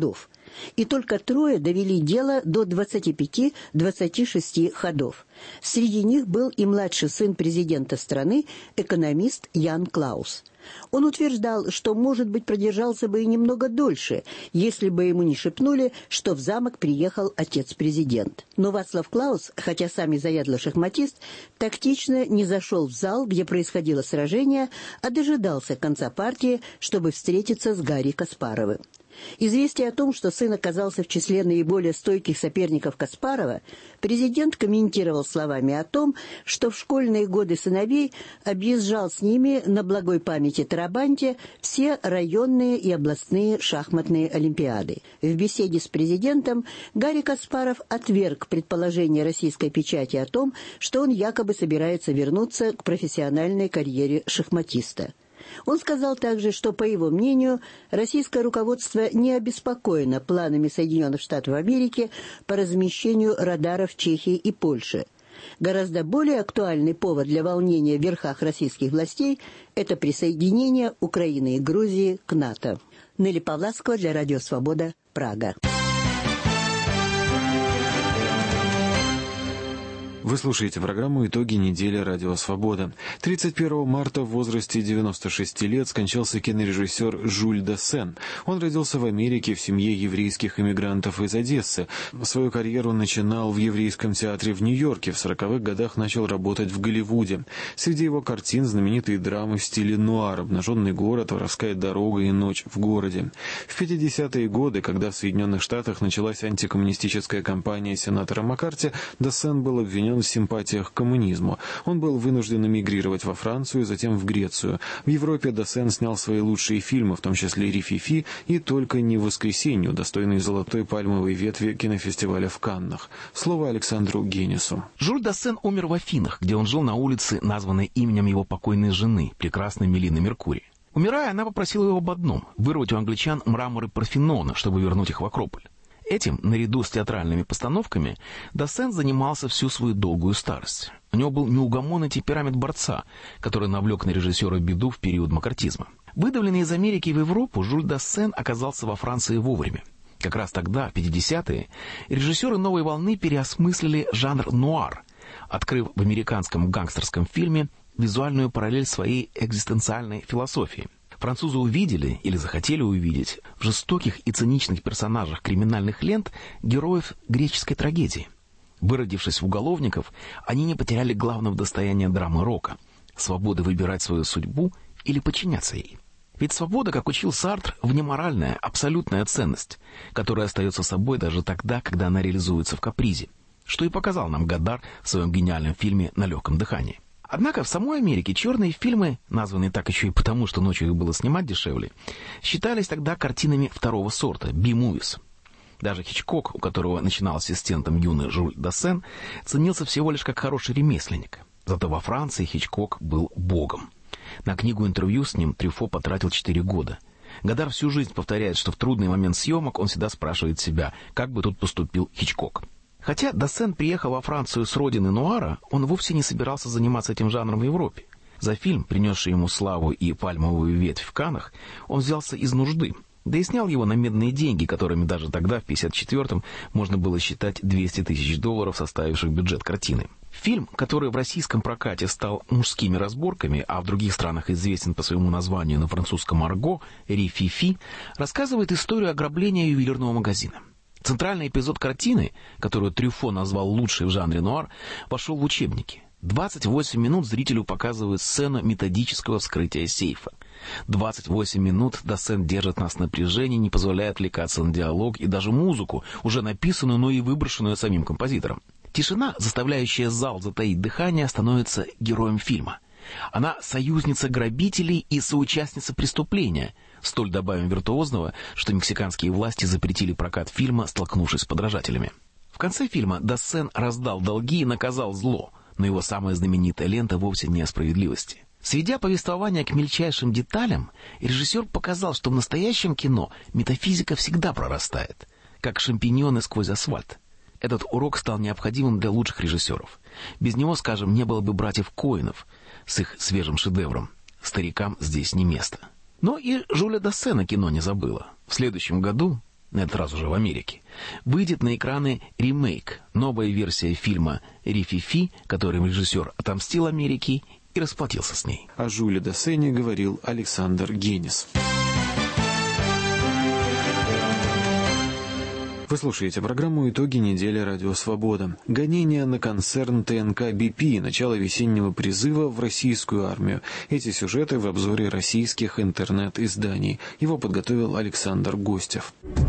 И только 3 довели дело до 25-26 ходов. Среди них был и младший сын президента страны, экономист Ян Клаус. Он утверждал, что, может быть, продержался бы и немного дольше, если бы ему не шепнули, что в замок приехал отец-президент. Но Вацлав Клаус, хотя сам и заядлый шахматист, тактично не зашел в зал, где происходило сражение, а дожидался конца партии, чтобы встретиться с Гарри Каспаровым. Известие о том, что сын оказался в числе наиболее стойких соперников Каспарова, президент комментировал словами о том, что в школьные годы сыновей объезжал с ними на благой памяти Тарабанте все районные и областные шахматные олимпиады. В беседе с президентом Гарри Каспаров отверг предположение российской печати о том, что он якобы собирается вернуться к профессиональной карьере шахматиста. Он сказал также, что, по его мнению, российское руководство не обеспокоено планами Соединенных Штатов Америки по размещению радаров в Чехии и Польше. Гораздо более актуальный повод для волнения в верхах российских властей – это присоединение Украины и Грузии к НАТО. Нелли Павласкова для Радио Свобода, Прага. Вы слушаете программу «Итоги недели. Радио Свобода». 31 марта в возрасте 96 лет скончался кинорежиссер Жюль Дассен. Он родился в Америке в семье еврейских эмигрантов из Одессы. Свою карьеру начинал в еврейском театре в Нью-Йорке. В 40-х годах начал работать в Голливуде. Среди его картин знаменитые драмы в стиле нуар, «Обнаженный город», «Воровская дорога» и «Ночь в городе». В 50-е годы, когда в Соединенных Штатах началась антикоммунистическая кампания сенатора Маккарти, Дассен был обвинен в симпатиях к коммунизму. Он был вынужден эмигрировать во Францию, затем в Грецию. В Европе Дассен снял свои лучшие фильмы, в том числе «Ри-фи-фи» и «Только не воскресенью», достойные золотой пальмовой ветви кинофестиваля в Каннах. Слово Александру Генису. Жюль Дассен умер в Афинах, где он жил на улице, названной именем его покойной жены, прекрасной Мелины Меркурий. Умирая, она попросила его об одном – вырвать у англичан мраморы Парфенона, чтобы вернуть их в Акрополь. Этим, наряду с театральными постановками, Дассен занимался всю свою долгую старость. У него был неугомонный темперамент борца, который навлек на режиссера беду в период маккартизма. Выдавленный из Америки в Европу, Жюль Дассен оказался во Франции вовремя. Как раз тогда, в 50-е, режиссеры новой волны переосмыслили жанр нуар, открыв в американском гангстерском фильме визуальную параллель своей экзистенциальной философии. Французы увидели, или захотели увидеть, в жестоких и циничных персонажах криминальных лент героев греческой трагедии. Выродившись в уголовников, они не потеряли главного достояния драмы рока – свободы выбирать свою судьбу или подчиняться ей. Ведь свобода, как учил Сартр, внеморальная, абсолютная ценность, которая остается собой даже тогда, когда она реализуется в капризе, что и показал нам Годар в своем гениальном фильме «На легком дыхании». Однако в самой Америке черные фильмы, названные так еще и потому, что ночью их было снимать дешевле, считались тогда картинами второго сорта, B-movies. Даже Хичкок, у которого начинал ассистентом юный Жюль Дассен, ценился всего лишь как хороший ремесленник. Зато во Франции Хичкок был богом. На книгу-интервью с ним Трюфо потратил 4 года. Годар всю жизнь повторяет, что в трудный момент съемок он всегда спрашивает себя, как бы тут поступил Хичкок. Хотя Дассен приехал во Францию с родины нуара, он вовсе не собирался заниматься этим жанром в Европе. За фильм, принесший ему славу и пальмовую ветвь в Каннах, он взялся из нужды. Да и снял его на медные деньги, которыми даже тогда, в 54-м, можно было считать $200 тысяч, составивших бюджет картины. Фильм, который в российском прокате стал «Мужскими разборками», а в других странах известен по своему названию на французском арго «Ри-фи-фи», рассказывает историю ограбления ювелирного магазина. Центральный эпизод картины, которую Трюфо назвал лучшей в жанре нуар, вошел в учебники. 28 минут зрителю показывают сцену методического вскрытия сейфа. 28 минут Дассен держит нас в напряжении, не позволяя отвлекаться на диалог и даже музыку, уже написанную, но и выброшенную самим композитором. Тишина, заставляющая зал затаить дыхание, становится героем фильма. Она союзница грабителей и соучастница преступления, столь добавим виртуозного, что мексиканские власти запретили прокат фильма, столкнувшись с подражателями. В конце фильма Дассен раздал долги и наказал зло, но его самая знаменитая лента вовсе не о справедливости. Сведя повествование к мельчайшим деталям, режиссер показал, что в настоящем кино метафизика всегда прорастает, как шампиньоны сквозь асфальт. Этот урок стал необходимым для лучших режиссеров. Без него, скажем, не было бы братьев Коэнов с их свежим шедевром «Старикам здесь не место». Но и Жюля Дассена кино не забыло. В следующем году, на этот раз уже в Америке, выйдет на экраны ремейк, новая версия фильма «Ри-Фи-Фи», которым режиссер отомстил Америке и расплатился с ней. О Жюле Десене говорил Александр Генис. Вы слушаете программу «Итоги недели. Радио Свобода». Гонения на концерн ТНК BP, начало весеннего призыва в российскую армию. Эти сюжеты в обзоре российских интернет-изданий. Его подготовил Александр Гостев.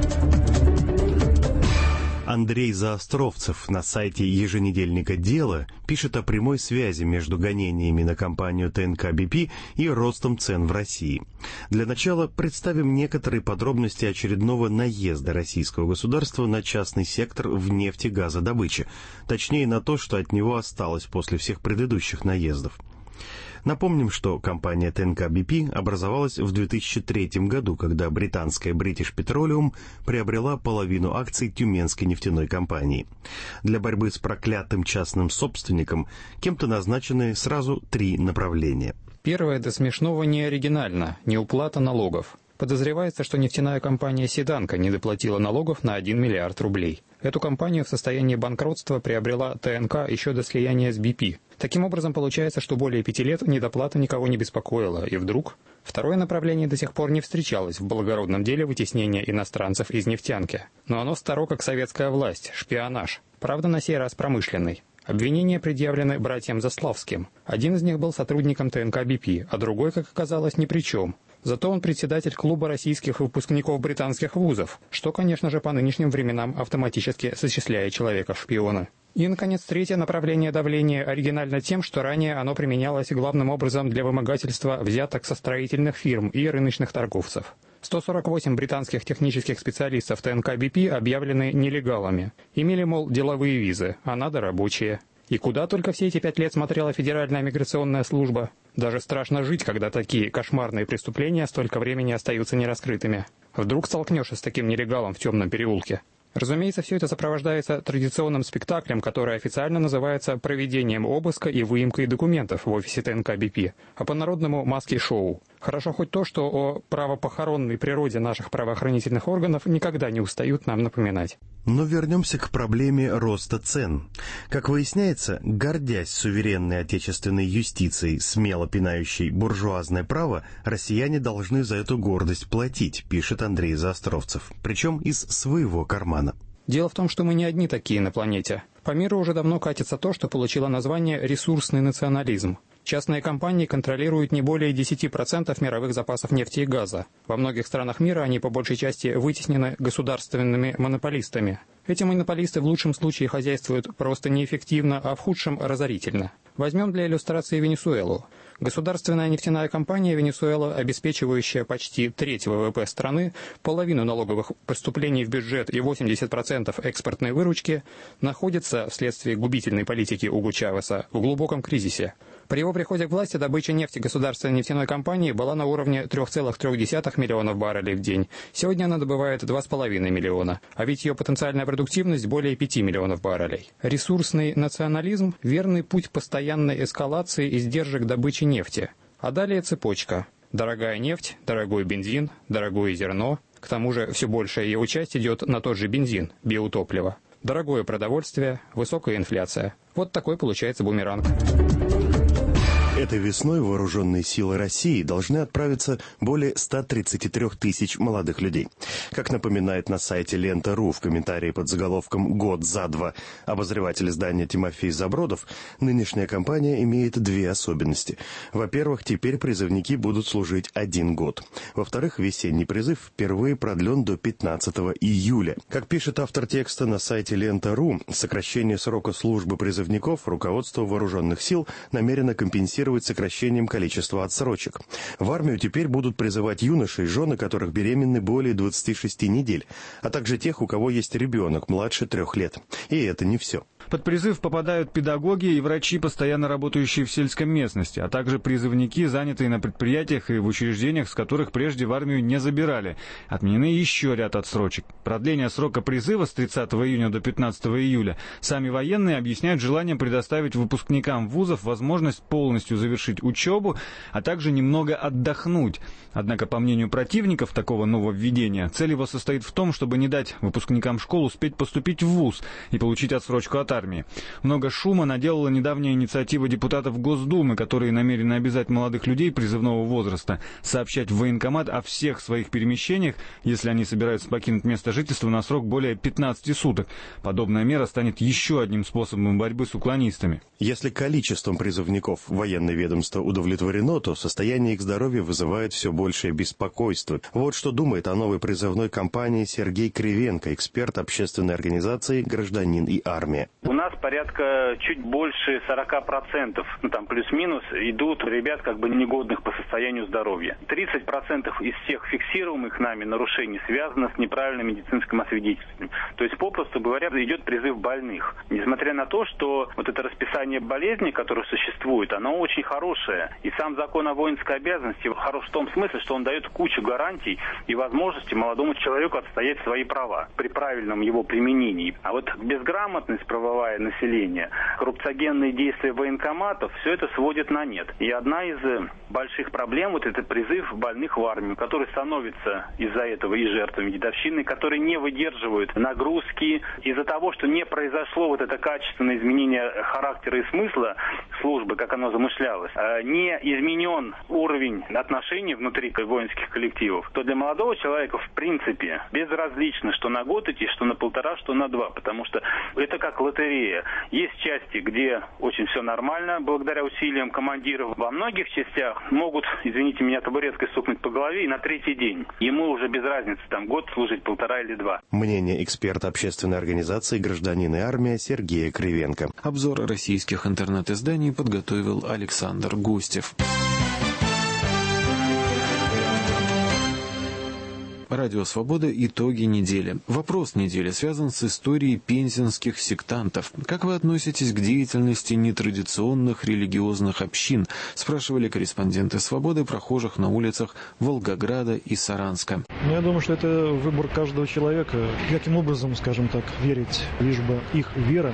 Андрей Заостровцев на сайте еженедельника «Дело» пишет о прямой связи между гонениями на компанию ТНК BP и ростом цен в России. Для начала представим некоторые подробности очередного наезда российского государства на частный сектор в нефтегазодобыче, точнее на то, что от него осталось после всех предыдущих наездов. Напомним, что компания ТНК BP образовалась в 2003 году, когда британская British Petroleum приобрела половину акций Тюменской нефтяной компании. Для борьбы с проклятым частным собственником кем-то назначены сразу 3 направления. Первое до смешного не оригинально – неуплата налогов. Подозревается, что нефтяная компания «Седанка» не доплатила налогов на 1 миллиард рублей. Эту компанию в состоянии банкротства приобрела ТНК еще до слияния с BP. Таким образом, получается, что более 5 лет недоплата никого не беспокоила, и вдруг... Второе направление до сих пор не встречалось в благородном деле вытеснения иностранцев из нефтянки. Но оно старо, как советская власть – шпионаж. Правда, на сей раз промышленный. Обвинения предъявлены братьям Заславским. Один из них был сотрудником ТНК BP, а другой, как оказалось, ни при чем. Зато он председатель клуба российских выпускников британских вузов, что, конечно же, по нынешним временам автоматически сочисляет человека в шпиона. И, наконец, третье направление давления оригинально тем, что ранее оно применялось главным образом для вымогательства взяток со строительных фирм и рыночных торговцев. 148 британских технических специалистов ТНК BP объявлены нелегалами. Имели, мол, деловые визы, а надо рабочие. И куда только все эти 5 лет смотрела Федеральная миграционная служба. Даже страшно жить, когда такие кошмарные преступления столько времени остаются нераскрытыми. Вдруг столкнешься с таким нелегалом в темном переулке. Разумеется, все это сопровождается традиционным спектаклем, который официально называется проведением обыска и выемкой документов в офисе ТНК BP, а по-народному маски-шоу. Хорошо хоть то, что о правопохоронной природе наших правоохранительных органов никогда не устают нам напоминать. Но вернемся к проблеме роста цен. Как выясняется, гордясь суверенной отечественной юстицией, смело пинающей буржуазное право, россияне должны за эту гордость платить, пишет Андрей Заостровцев, причем из своего кармана. Дело в том, что мы не одни такие на планете. По миру уже давно катится то, что получило название «ресурсный национализм». Частные компании контролируют не более 10% мировых запасов нефти и газа. Во многих странах мира они по большей части вытеснены государственными монополистами. Эти монополисты в лучшем случае хозяйствуют просто неэффективно, а в худшем – разорительно. Возьмем для иллюстрации Венесуэлу. Государственная нефтяная компания Венесуэла, обеспечивающая почти треть ВВП страны, половину налоговых поступлений в бюджет и 80% экспортной выручки, находится, вследствие губительной политики Уго Чавеса, в глубоком кризисе. При его приходе к власти добыча нефти государственной нефтяной компании была на уровне 3,3 миллионов баррелей в день. Сегодня она добывает 2,5 миллиона, а ведь ее потенциальная продуктивность более 5 миллионов баррелей. Ресурсный национализм – верный путь постоянной эскалации издержек добычи нефти. А далее цепочка. Дорогая нефть, дорогой бензин, дорогое зерно. К тому же все большая его часть идет на тот же бензин, биотопливо. Дорогое продовольствие, высокая инфляция. Вот такой получается бумеранг. Этой весной в вооруженные силы России должны отправиться более 133 тысяч молодых людей. Как напоминает на сайте Лента.ру в комментарии под заголовком «Год за два» обозреватель издания Тимофей Забродов, нынешняя кампания имеет 2 особенности. Во-первых, теперь призывники будут служить 1 год. Во-вторых, весенний призыв впервые продлен до 15 июля. Как пишет автор текста на сайте Лента.ру, сокращение срока службы призывников руководство вооруженных сил намерено компенсировать сокращением количества отсрочек. В армию теперь будут призывать юношей, жены которых беременны более 26 недель, а также тех, у кого есть ребенок младше 3 лет. И это не все. Под призыв попадают педагоги и врачи, постоянно работающие в сельской местности, а также призывники, занятые на предприятиях и в учреждениях, с которых прежде в армию не забирали. Отменены еще ряд отсрочек. Продление срока призыва с 30 июня до 15 июля сами военные объясняют желанием предоставить выпускникам вузов возможность полностью завершить учебу, а также немного отдохнуть. Однако, по мнению противников такого нововведения, цель его состоит в том, чтобы не дать выпускникам школ успеть поступить в вуз и получить отсрочку от армии. Много шума наделала недавняя инициатива депутатов Госдумы, которые намерены обязать молодых людей призывного возраста сообщать в военкомат о всех своих перемещениях, если они собираются покинуть место жительства на срок более 15 суток. Подобная мера станет еще одним способом борьбы с уклонистами. Если количеством призывников военное ведомство удовлетворено, то состояние их здоровья вызывает все большее беспокойство. Вот что думает о новой призывной кампании Сергей Кривенко, эксперт общественной организации «Гражданин и армия». У нас порядка чуть больше 40%, там плюс-минус, идут ребят как бы негодных по состоянию здоровья. 30% из всех фиксируемых нами нарушений связано с неправильным медицинским освидетельствованием. То есть, попросту говоря, идет призыв больных. Несмотря на то, что вот это расписание болезней, которое существует, оно очень хорошее. И сам закон о воинской обязанности хорош в том смысле, что он дает кучу гарантий и возможностей молодому человеку отстоять свои права при правильном его применении. А вот безграмотность правовая населения, коррупциогенные действия военкоматов, все это сводит на нет. И одна из больших проблем вот это призыв больных в армию, которые становятся из-за этого и жертвами дедовщины, которые не выдерживают нагрузки из-за того, что не произошло вот это качественное изменение характера и смысла службы, как оно замышлялось, не изменен уровень отношений внутри воинских коллективов, то для молодого человека в принципе безразлично, что на год идти, что на полтора, что на два, потому что это как лотерея. Есть части, где очень все нормально, благодаря усилиям командиров. Во многих частях могут, извините меня, табуреткой стукнуть по голове, и на третий день ему уже без разницы, там год служить, полтора или два. Мнение эксперта общественной организации «Гражданин и армия» Сергея Кривенко. Обзор российских интернет-изданий подготовил Александр Гостев. Радио «Свобода. Итоги недели». Вопрос недели связан с историей пензенских сектантов. Как вы относитесь к деятельности нетрадиционных религиозных общин? Спрашивали корреспонденты «Свободы» прохожих на улицах Волгограда и Саранска. Я думаю, что это выбор каждого человека. Каким образом, скажем так, верить, лишь бы их вера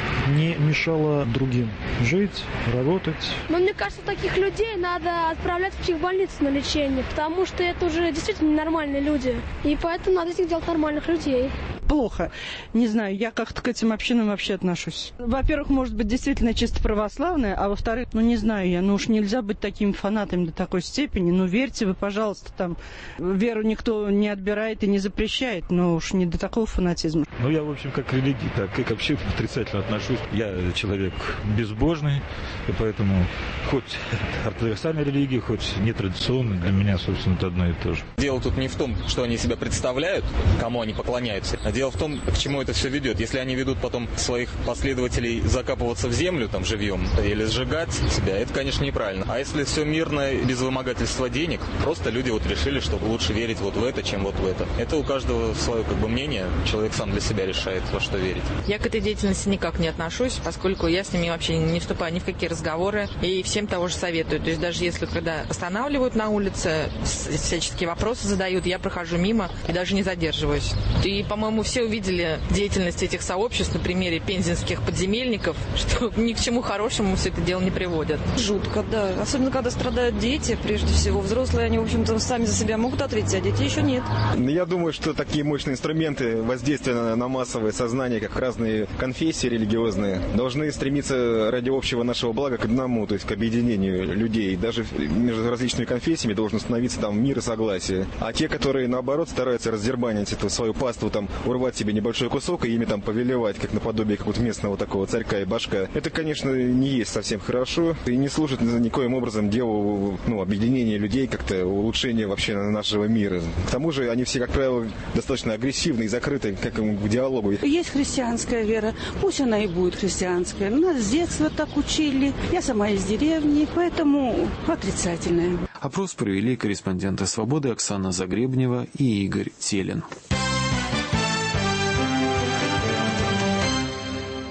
не мешала другим жить, работать. Но мне кажется, таких людей надо отправлять в психбольницу на лечение, потому что это уже действительно ненормальные люди. И поэтому надо из них делать нормальных людей. Плохо. Не знаю, я как-то к этим общинам вообще отношусь. Во-первых, может быть, действительно чисто православная, а во-вторых, не знаю я, уж нельзя быть такими фанатами до такой степени. Верьте вы, пожалуйста, там, веру никто не отбирает и не запрещает, но уж не до такого фанатизма. Я, в общем, как к религии, так и к общине отрицательно отношусь. Я человек безбожный, и поэтому хоть ортодоксальная религия, хоть нетрадиционная, для меня, собственно, это одно и то же. Дело тут не в том, что они себя представляют, кому они поклоняются, а дело в том, к чему это все ведет. Если они ведут потом своих последователей закапываться в землю там живьем или сжигать себя, это, конечно, неправильно. А если все мирно, без вымогательства денег, просто люди решили, что лучше верить в это, чем в это. Это у каждого свое мнение, человек сам для себя решает, во что верить. Я к этой деятельности никак не отношусь, поскольку я с ними вообще не вступаю ни в какие разговоры и всем того же советую. То есть даже если когда останавливают на улице, всяческие вопросы задают, я прохожу мимо и даже не задерживаюсь. И, по-моему, все увидели деятельность этих сообществ на примере пензенских подземельников, что ни к чему хорошему все это дело не приводит. Жутко, да. Особенно, когда страдают дети, прежде всего. Взрослые, они, в общем-то, сами за себя могут ответить, а детей еще нет. Я думаю, что такие мощные инструменты воздействия на массовое сознание, как разные конфессии религиозные, должны стремиться ради общего нашего блага к одному, то есть к объединению людей. Даже между различными конфессиями должен становиться там мир и согласие. А те, которые, наоборот, стараются раздербанить эту свою паству, там, урвать себе небольшой кусок и ими там повелевать, как наподобие какого-то местного такого царька и башка, это, конечно, не есть совсем хорошо и не служит никоим образом делу объединения людей, как-то улучшения вообще нашего мира. К тому же они все, как правило, достаточно агрессивны и закрыты к диалогу. Есть христианская вера, пусть она и будет христианская. Нас с детства так учили. Я сама из деревни, поэтому отрицательная. Опрос провели корреспонденты «Свободы» Оксана Загребнева и Игорь Телин.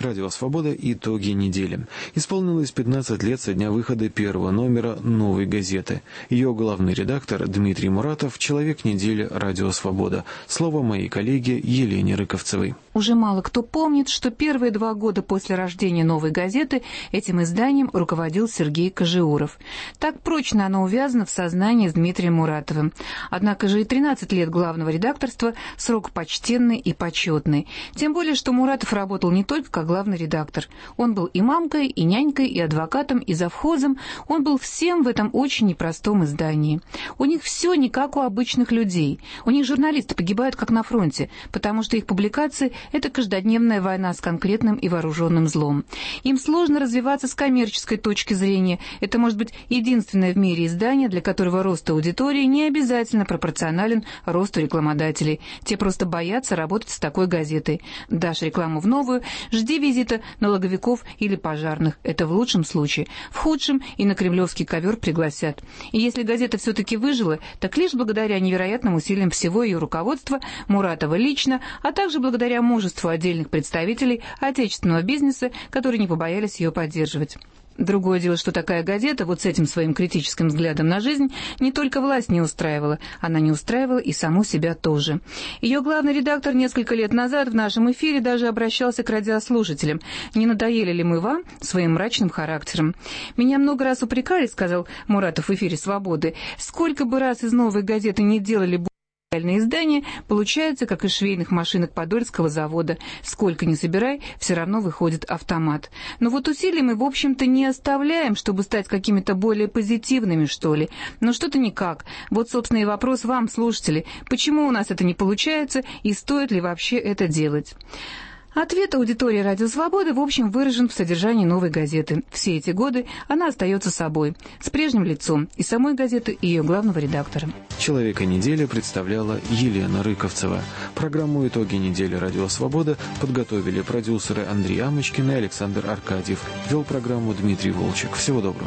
Радио «Свобода. Итоги недели». Исполнилось 15 лет со дня выхода первого номера «Новой газеты». Ее главный редактор Дмитрий Муратов, человек недели «Радио «Свобода». Слово моей коллеге Елене Рыковцевой. Уже мало кто помнит, что первые 2 года после рождения «Новой газеты» этим изданием руководил Сергей Кожеуров. Так прочно оно увязано в сознании с Дмитрием Муратовым. Однако же и 13 лет главного редакторства – срок почтенный и почетный. Тем более, что Муратов работал не только как главный редактор. Он был и мамкой, и нянькой, и адвокатом, и завхозом. Он был всем в этом очень непростом издании. У них все не как у обычных людей. У них журналисты погибают как на фронте, потому что их публикации – это каждодневная война с конкретным и вооруженным злом. Им сложно развиваться с коммерческой точки зрения. Это может быть единственное в мире издание, для которого рост аудитории не обязательно пропорционален росту рекламодателей. Те просто боятся работать с такой газетой. Дашь рекламу в новую, жди визита налоговиков или пожарных. Это в лучшем случае. В худшем и на кремлевский ковер пригласят. И если газета все-таки выжила, так лишь благодаря невероятным усилиям всего ее руководства, Муратова лично, а также благодаря множеству отдельных представителей отечественного бизнеса, которые не побоялись ее поддерживать. Другое дело, что такая газета вот с этим своим критическим взглядом на жизнь не только власть не устраивала, она не устраивала и саму себя тоже. Ее главный редактор несколько лет назад в нашем эфире даже обращался к радиослушателям. «Не надоели ли мы вам своим мрачным характером?» «Меня много раз упрекали, — сказал Муратов в эфире «Свободы», — сколько бы раз из «Новой газеты» не делали издание, получается, как из швейных машинок Подольского завода. Сколько ни собирай, все равно выходит автомат. Но вот усилий мы, в общем-то, не оставляем, чтобы стать какими-то более позитивными, что ли. Но что-то никак. Вот, собственно, и вопрос вам, слушатели. Почему у нас это не получается и стоит ли вообще это делать? Ответ аудитории «Радио Свободы» в общем выражен в содержании «Новой газеты». Все эти годы она остается собой, с прежним лицом и самой газеты, и ее главного редактора. Человека недели представляла Елена Рыковцева. Программу «Итоги недели. Радио Свобода» подготовили продюсеры Андрей Амочкин и Александр Аркадьев. Вел программу Дмитрий Волчек. Всего доброго.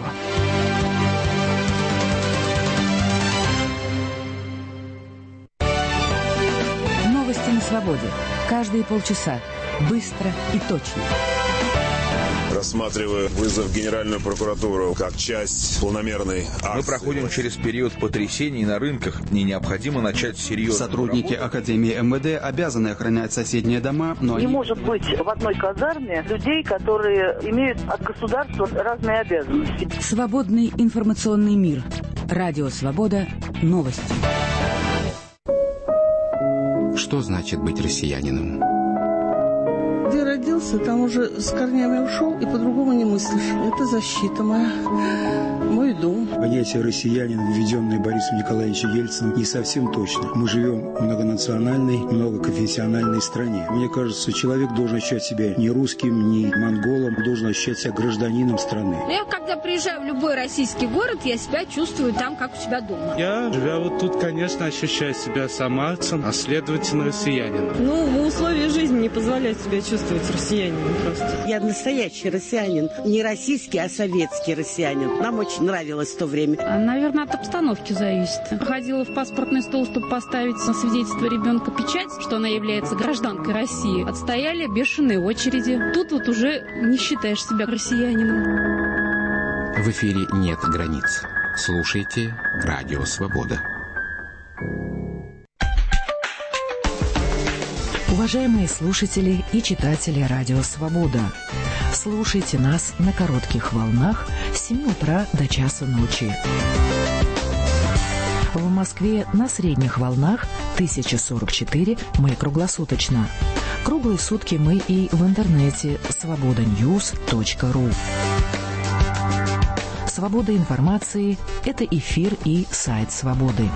Новости на свободе. Каждые полчаса. Быстро и точно. Рассматриваю вызов в Генеральную прокуратуру как часть планомерной акции. Мы проходим через период потрясений на рынках, и необходимо начать серьезно. Сотрудники Академии МВД обязаны охранять соседние дома, но не может быть в одной казарме людей, которые имеют от государства разные обязанности. Свободный информационный мир. Радио Свобода. Новости. Что значит быть россиянином? Где родился, там уже с корнями ушел, и по-другому не мыслишь. Это защита моя, мой дом. Понятие «россиянин», введенное Борисом Николаевичем Ельциным, не совсем точно. Мы живем в многонациональной, многоконфессиональной стране. Мне кажется, человек должен ощущать себя не русским, не монголом, должен ощущать себя гражданином страны. Я, когда приезжаю в любой российский город, я себя чувствую там, как у себя дома. Я, живя вот тут, конечно, ощущаю себя самарцем, а следовательно, россиянином. Ну, условия жизни не позволяют себя чувствовать россиянином просто. Я настоящий россиянин. Не российский, а советский россиянин. Нам очень нравилось в то время. Наверное, от обстановки зависит. Ходила в паспортный стол, чтобы поставить на свидетельство ребенка печать, что она является гражданкой России. Отстояли бешеные очереди. Тут вот уже не считаешь себя россиянином. В эфире «Нет границ». Слушайте «Радио Свобода». Уважаемые слушатели и читатели «Радио Свобода», слушайте нас на коротких волнах с 7 утра до часа ночи. В Москве на средних волнах 1044 мы круглосуточно. Круглые сутки мы и в интернете svobodanews.ru. Свобода информации – это эфир и сайт «Свободы».